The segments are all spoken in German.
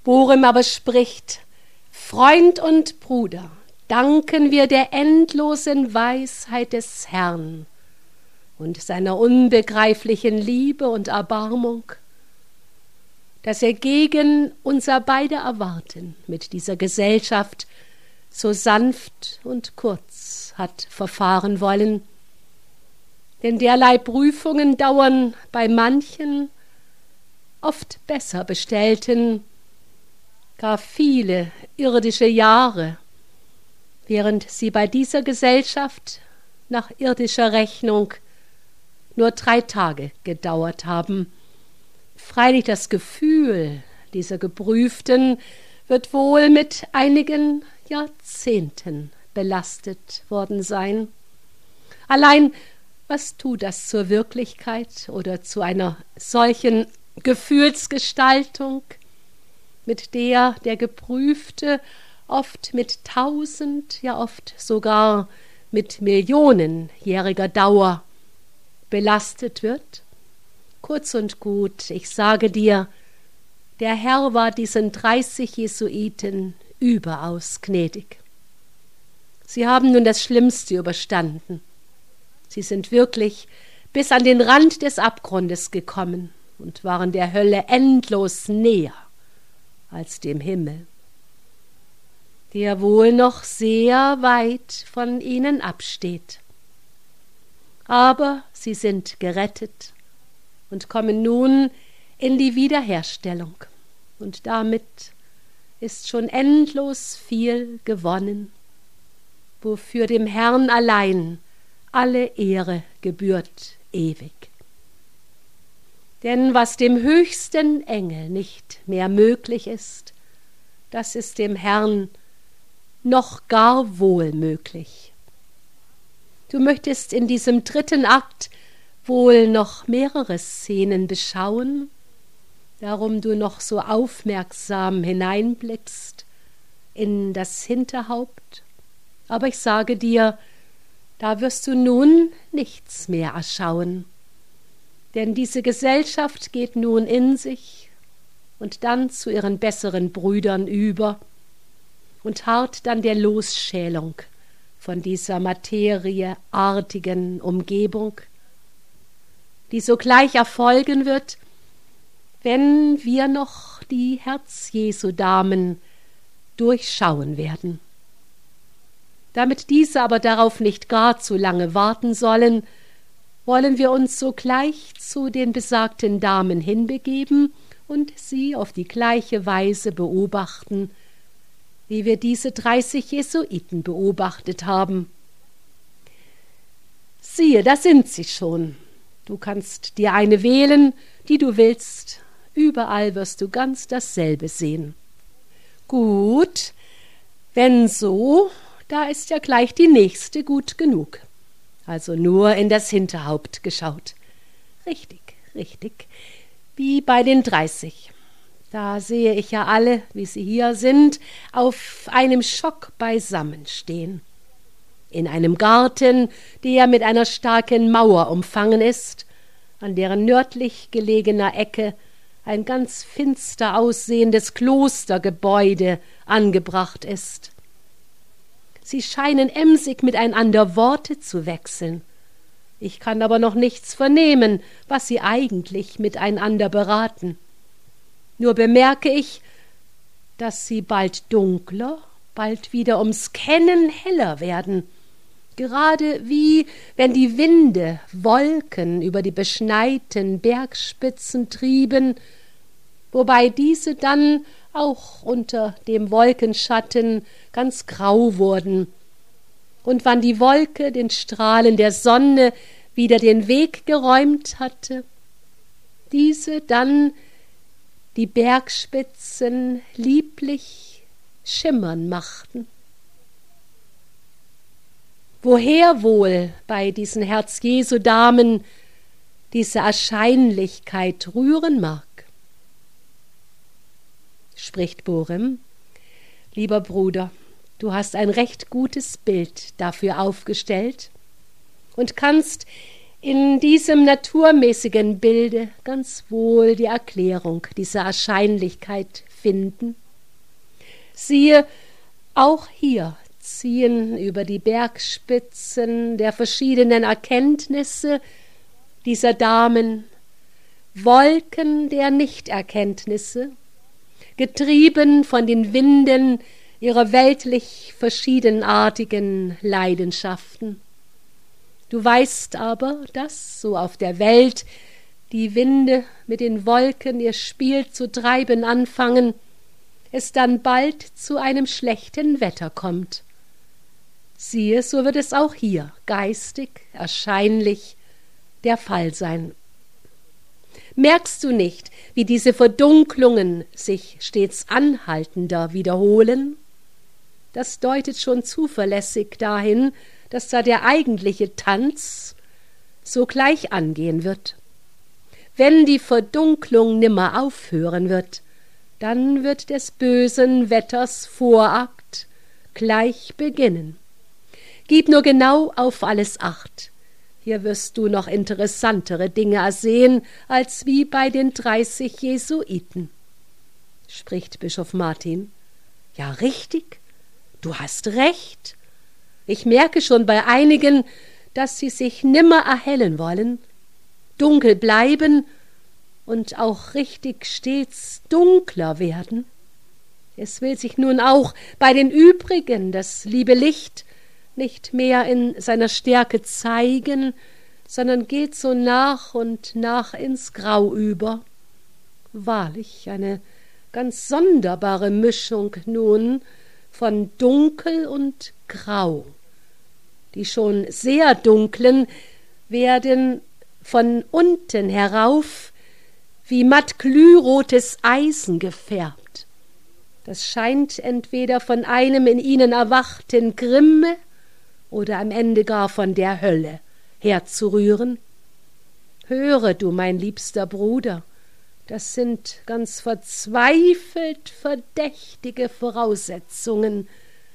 Bohrem aber spricht: Freund und Bruder, danken wir der endlosen Weisheit des Herrn und seiner unbegreiflichen Liebe und Erbarmung, dass er gegen unser beider Erwarten mit dieser Gesellschaft so sanft und kurz hat verfahren wollen. Denn derlei Prüfungen dauern bei manchen, oft besser bestellten, gar viele irdische Jahre, während sie bei dieser Gesellschaft nach irdischer Rechnung nur 3 Tage gedauert haben. Freilich das Gefühl dieser Geprüften wird wohl mit einigen Jahrzehnten belastet worden sein. Allein, was tut das zur Wirklichkeit oder zu einer solchen Gefühlsgestaltung, mit der der Geprüfte oft mit 1000, ja oft sogar mit millionenjähriger Dauer belastet wird? Kurz und gut, ich sage dir, der Herr war diesen 30 Jesuiten überaus gnädig. Sie haben nun das Schlimmste überstanden. Sie sind wirklich bis an den Rand des Abgrundes gekommen und waren der Hölle endlos näher als dem Himmel, der wohl noch sehr weit von ihnen absteht. Aber sie sind gerettet und kommen nun in die Wiederherstellung, und damit ist schon endlos viel gewonnen, wofür dem Herrn allein alle Ehre gebührt ewig. Denn was dem höchsten Engel nicht mehr möglich ist, das ist dem Herrn noch gar wohl möglich. Du möchtest in diesem 3. Akt wohl noch mehrere Szenen beschauen, darum du noch so aufmerksam hineinblickst in das Hinterhaupt. Aber ich sage dir, da wirst du nun nichts mehr erschauen, denn diese Gesellschaft geht nun in sich und dann zu ihren besseren Brüdern über und harrt dann der Losschälung von dieser materieartigen Umgebung, die sogleich erfolgen wird, wenn wir noch die Herz-Jesu-Damen durchschauen werden. Damit diese aber darauf nicht gar zu lange warten sollen, wollen wir uns sogleich zu den besagten Damen hinbegeben und sie auf die gleiche Weise beobachten, wie wir diese 30 Jesuiten beobachtet haben. Siehe, da sind sie schon. Du kannst dir eine wählen, die du willst. Überall wirst du ganz dasselbe sehen. Gut, wenn so, da ist ja gleich die nächste gut genug. Also nur in das Hinterhaupt geschaut. Richtig, richtig, wie bei den 30. Da sehe ich ja alle, wie sie hier sind, auf einem Schock beisammen stehen. In einem Garten, der mit einer starken Mauer umfangen ist, an deren nördlich gelegener Ecke ein ganz finster aussehendes Klostergebäude angebracht ist. Sie scheinen emsig miteinander Worte zu wechseln. Ich kann aber noch nichts vernehmen, was sie eigentlich miteinander beraten. Nur bemerke ich, dass sie bald dunkler, bald wieder ums Kennen heller werden, gerade wie wenn die Winde Wolken über die beschneiten Bergspitzen trieben, wobei diese dann auch unter dem Wolkenschatten ganz grau wurden, und wann die Wolke den Strahlen der Sonne wieder den Weg geräumt hatte, diese dann die Bergspitzen lieblich schimmern machten. Woher wohl bei diesen Herz-Jesu-Damen diese Erscheinlichkeit rühren mag? Spricht Bohrem: Lieber Bruder, du hast ein recht gutes Bild dafür aufgestellt und kannst in diesem naturmäßigen Bilde ganz wohl die Erklärung dieser Erscheinlichkeit finden. Siehe, auch hier ziehen über die Bergspitzen der verschiedenen Erkenntnisse dieser Damen Wolken der Nichterkenntnisse, getrieben von den Winden ihrer weltlich verschiedenartigen Leidenschaften. Du weißt aber, dass, so auf der Welt, die Winde mit den Wolken ihr Spiel zu treiben anfangen, es dann bald zu einem schlechten Wetter kommt. Siehe, so wird es auch hier geistig, erscheinlich der Fall sein. Merkst du nicht, wie diese Verdunklungen sich stets anhaltender wiederholen? Das deutet schon zuverlässig dahin, dass da der eigentliche Tanz sogleich angehen wird. Wenn die Verdunklung nimmer aufhören wird, dann wird des bösen Wetters Vorakt gleich beginnen. Gib nur genau auf alles Acht. Hier wirst du noch interessantere Dinge ersehen, als wie bei den 30 Jesuiten. Spricht Bischof Martin. Ja, richtig, du hast recht. Ich merke schon bei einigen, dass sie sich nimmer erhellen wollen, dunkel bleiben und auch richtig stets dunkler werden. Es will sich nun auch bei den übrigen das liebe Licht nicht mehr in seiner Stärke zeigen, sondern geht so nach und nach ins Grau über. Wahrlich, eine ganz sonderbare Mischung nun von Dunkel und Grau. Die schon sehr dunklen werden von unten herauf wie matt glührotes Eisen gefärbt. Das scheint entweder von einem in ihnen erwachten Grimme oder am Ende gar von der Hölle herzurühren. Höre du, mein liebster Bruder, das sind ganz verzweifelt verdächtige Voraussetzungen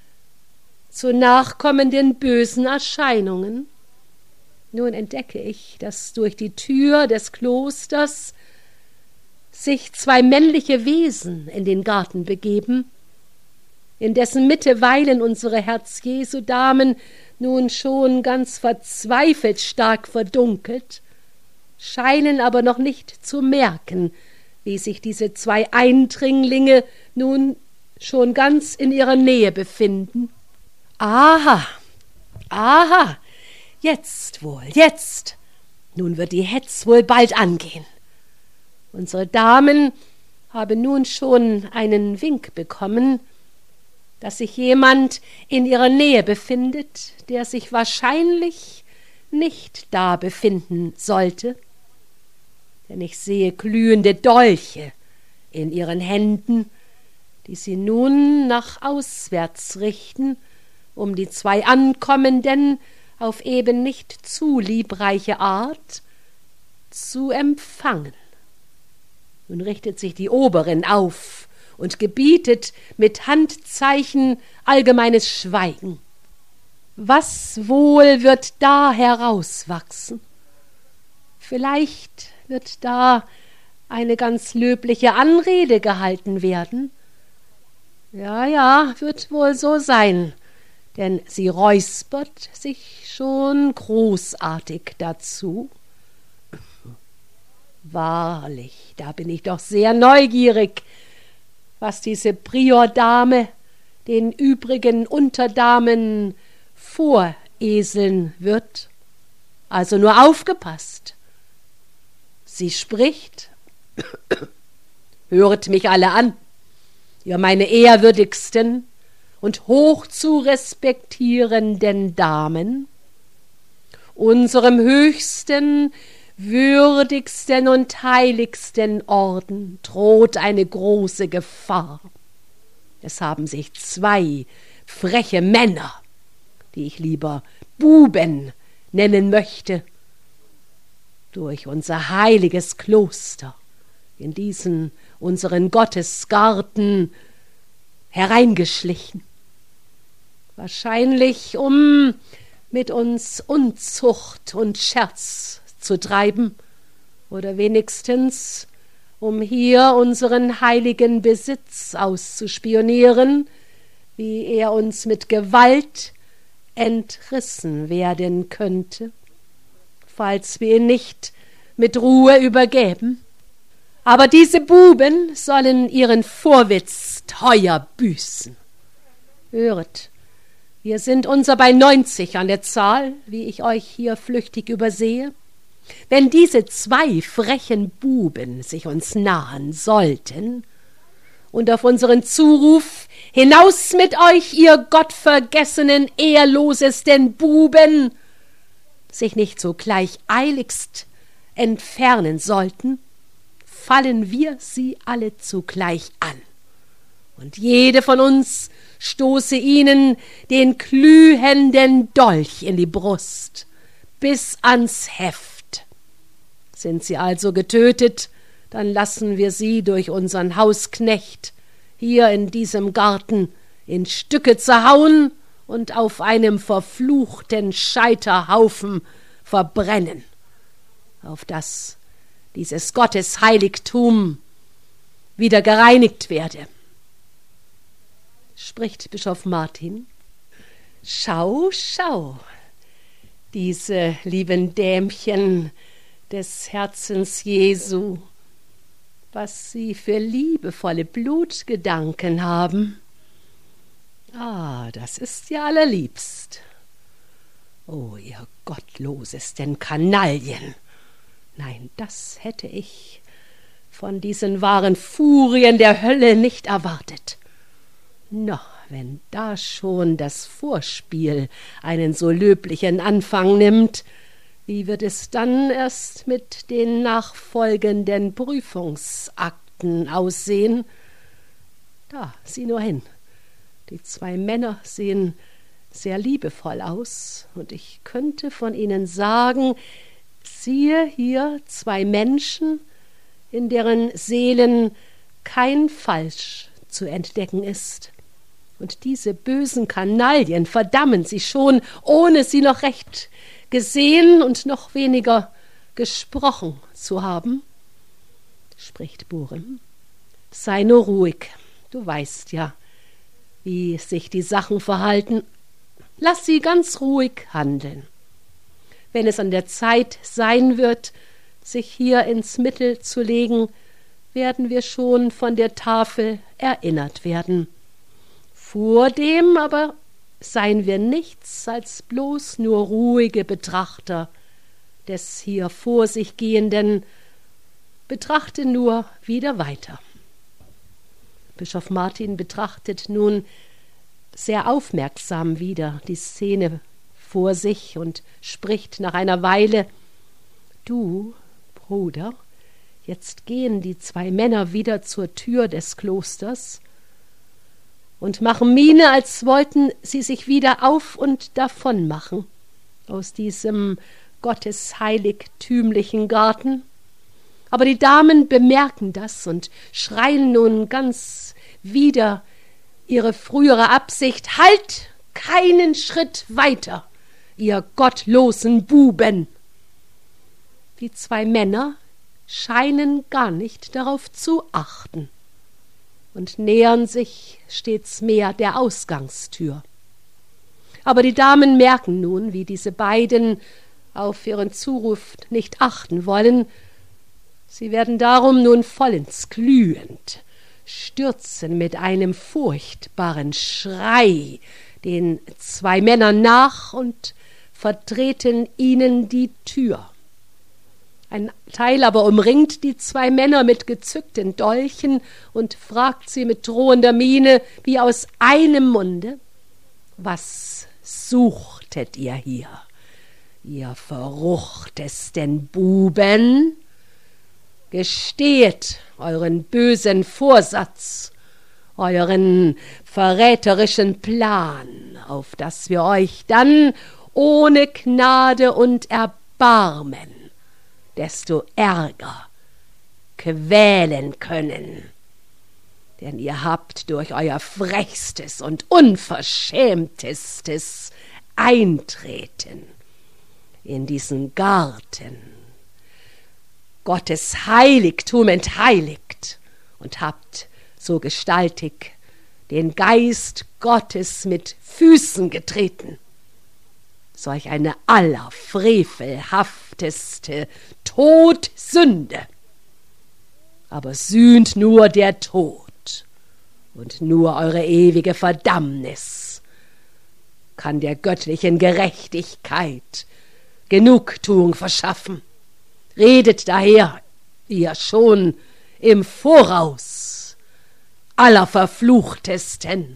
zu nachkommenden bösen Erscheinungen. Nun entdecke ich, dass durch die Tür des Klosters sich 2 männliche Wesen in den Garten begeben, in dessen Mitte weilen unsere Herz-Jesu-Damen nun schon ganz verzweifelt stark verdunkelt, scheinen aber noch nicht zu merken, wie sich diese 2 Eindringlinge nun schon ganz in ihrer Nähe befinden. Aha, aha, jetzt wohl, jetzt. Nun wird die Hetz wohl bald angehen. Unsere Damen haben nun schon einen Wink bekommen, dass sich jemand in ihrer Nähe befindet, der sich wahrscheinlich nicht da befinden sollte. Denn ich sehe glühende Dolche in ihren Händen, die sie nun nach auswärts richten, um die 2 Ankommenden auf eben nicht zu liebreiche Art zu empfangen. Nun richtet sich die Oberin auf und gebietet mit Handzeichen allgemeines Schweigen. Was wohl wird da herauswachsen? Vielleicht wird da eine ganz löbliche Anrede gehalten werden. Ja, wird wohl so sein, denn sie räuspert sich schon großartig dazu. Wahrlich, da bin ich doch sehr neugierig, was diese Priordame den übrigen Unterdamen voreseln wird. Also nur aufgepasst. Sie spricht, höret mich alle an, ihr meine ehrwürdigsten und hoch zu respektierenden Damen, unserem höchsten, würdigsten und heiligsten Orden droht eine große Gefahr. Es haben sich 2 freche Männer, die ich lieber Buben nennen möchte, durch unser heiliges Kloster in diesen unseren Gottesgarten hereingeschlichen. Wahrscheinlich, um mit uns Unzucht und Scherz zu treiben oder wenigstens um hier unseren heiligen Besitz auszuspionieren, wie er uns mit Gewalt entrissen werden könnte, falls wir ihn nicht mit Ruhe übergäben. Aber diese Buben sollen ihren Vorwitz teuer büßen. Höret, wir sind unser bei 90 an der Zahl, wie ich euch hier flüchtig übersehe. Wenn diese 2 frechen Buben sich uns nahen sollten und auf unseren Zuruf »Hinaus mit euch, ihr gottvergessenen, ehrlosesten Buben!« sich nicht sogleich eiligst entfernen sollten, fallen wir sie alle zugleich an, und jede von uns stoße ihnen den glühenden Dolch in die Brust bis ans Heft. Sind sie also getötet, dann lassen wir sie durch unseren Hausknecht hier in diesem Garten in Stücke zerhauen und auf einem verfluchten Scheiterhaufen verbrennen, auf dass dieses Gottes Heiligtum wieder gereinigt werde. Spricht Bischof Martin: Schau, schau, diese lieben Dämchen des Herzens Jesu, was sie für liebevolle Blutgedanken haben. Das ist ja allerliebst. Oh, ihr gottlosesten Kanaillen! Nein, das hätte ich von diesen wahren Furien der Hölle nicht erwartet. Na, wenn da schon das Vorspiel einen so löblichen Anfang nimmt, wie wird es dann erst mit den nachfolgenden Prüfungsakten aussehen? Da, sieh nur hin. Die 2 Männer sehen sehr liebevoll aus, und ich könnte von ihnen sagen, siehe hier 2 Menschen, in deren Seelen kein Falsch zu entdecken ist. Und diese bösen Kanaillen verdammen sie schon, ohne sie noch recht gesehen und noch weniger gesprochen zu haben. Spricht Borim: Sei nur ruhig, du weißt ja, wie sich die Sachen verhalten. Lass sie ganz ruhig handeln. Wenn es an der Zeit sein wird, sich hier ins Mittel zu legen, werden wir schon von der Tafel erinnert werden. Vordem aber seien wir nichts als bloß nur ruhige Betrachter des hier vor sich Gehenden. Betrachte nur wieder weiter. Bischof Martin betrachtet nun sehr aufmerksam wieder die Szene vor sich und spricht nach einer Weile: Du, Bruder, jetzt gehen die 2 Männer wieder zur Tür des Klosters und machen Miene, als wollten sie sich wieder auf und davon machen aus diesem gottesheiligtümlichen Garten. Aber die Damen bemerken das und schreien nun ganz wider ihre frühere Absicht: Halt keinen Schritt weiter, ihr gottlosen Buben! Die 2 Männer scheinen gar nicht darauf zu achten und nähern sich stets mehr der Ausgangstür. Aber die Damen merken nun, wie diese beiden auf ihren Zuruf nicht achten wollen. Sie werden darum nun vollends glühend, stürzen mit einem furchtbaren Schrei den 2 Männern nach und vertreten ihnen die Tür. Ein Teil aber umringt die 2 Männer mit gezückten Dolchen und fragt sie mit drohender Miene wie aus einem Munde: Was suchtet ihr hier, ihr verruchtesten Buben? Gesteht euren bösen Vorsatz, euren verräterischen Plan, auf dass wir euch dann ohne Gnade und Erbarmen desto ärger quälen können. Denn ihr habt durch euer frechstes und unverschämtestes Eintreten in diesen Garten Gottes Heiligtum entheiligt und habt so gestaltig den Geist Gottes mit Füßen getreten. Solch eine allerfrevelhafteste Todsünde. Aber sühnt nur der Tod und nur eure ewige Verdammnis kann der göttlichen Gerechtigkeit Genugtuung verschaffen. Redet daher, ihr schon im Voraus allerverfluchtesten.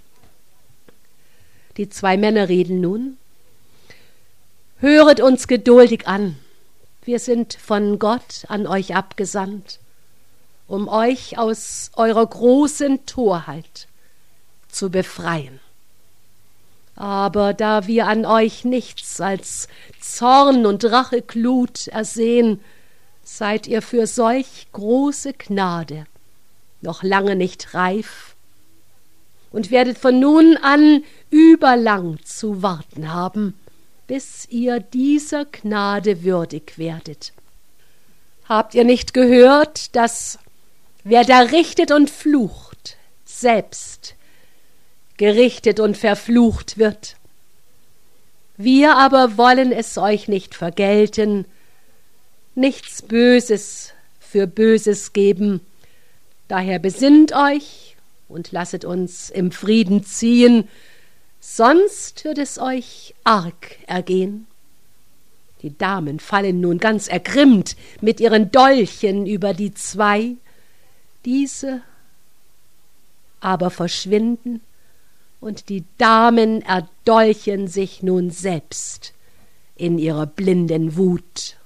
Die zwei Männer reden nun: Höret uns geduldig an, wir sind von Gott an euch abgesandt, um euch aus eurer großen Torheit zu befreien. Aber da wir an euch nichts als Zorn und Racheglut ersehen, seid ihr für solch große Gnade noch lange nicht reif und werdet von nun an überlang zu warten haben, bis ihr dieser Gnade würdig werdet. Habt ihr nicht gehört, dass wer da richtet und flucht, selbst gerichtet und verflucht wird? Wir aber wollen es euch nicht vergelten, nichts Böses für Böses geben. Daher besinnt euch und lasset uns im Frieden ziehen, sonst wird es euch arg ergehen. Die Damen fallen nun ganz ergrimmt mit ihren Dolchen über die zwei, diese aber verschwinden, und die Damen erdolchen sich nun selbst in ihrer blinden Wut.